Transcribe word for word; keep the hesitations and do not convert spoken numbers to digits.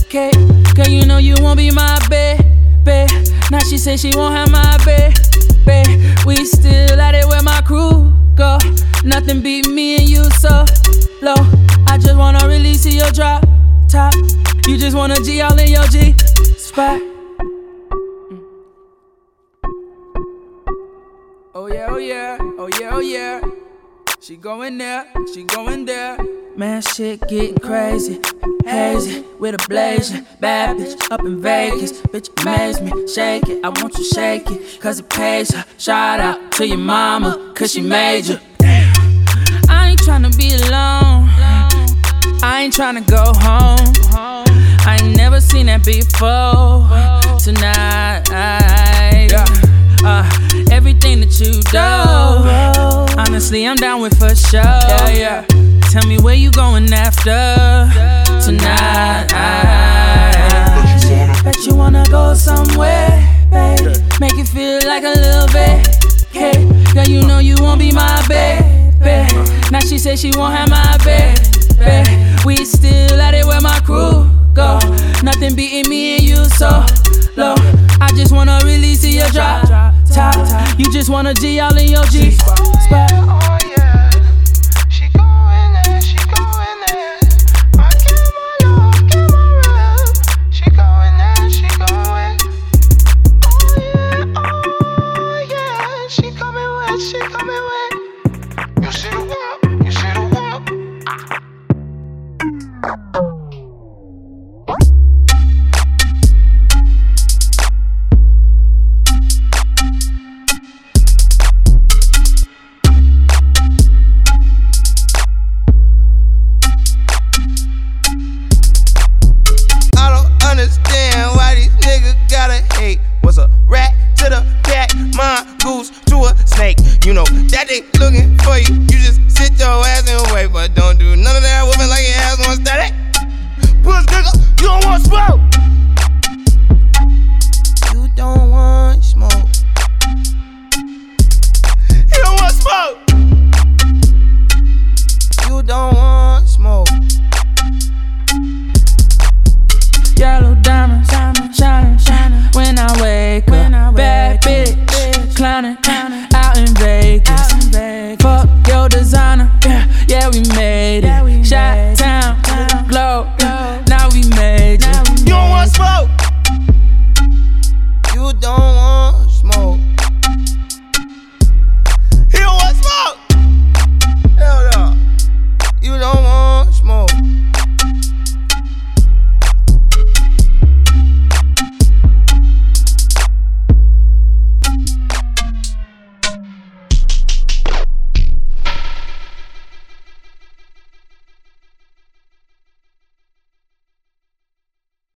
cake. Girl, you know you won't be my babe, babe. Now she say she won't have my babe, babe. We still at it where my crew go. Nothing beat me and you so low. I just wanna really see your drop top. You just wanna G all in your G spot. Oh yeah, oh yeah, oh yeah, oh yeah. She going there, she going there. Man, shit getting crazy, hazy, with a blazing. Bad bitch up in Vegas, bitch amaze me. Shake it, I want you shake it, cause it pays her. Shout out to your mama, cause she made you. I ain't tryna be alone, I ain't tryna go home. I ain't never seen that before. Tonight, uh, everything that you do, honestly, I'm down with for sure. Yeah, yeah. Tell me where you going after tonight. Bet you wanna go somewhere, babe. Make it feel like a little bit. Hey, girl, you know you won't be my baby. Now she say she won't have my baby. We still at it where my crew go. Nothing beating me and you so low. I just wanna really see your drop top. You just wanna G all in your G spot. You know that they looking for you. You just sit your ass and wait, but don't do none of that whooping like your ass on static. Push nigga, you don't want smoke.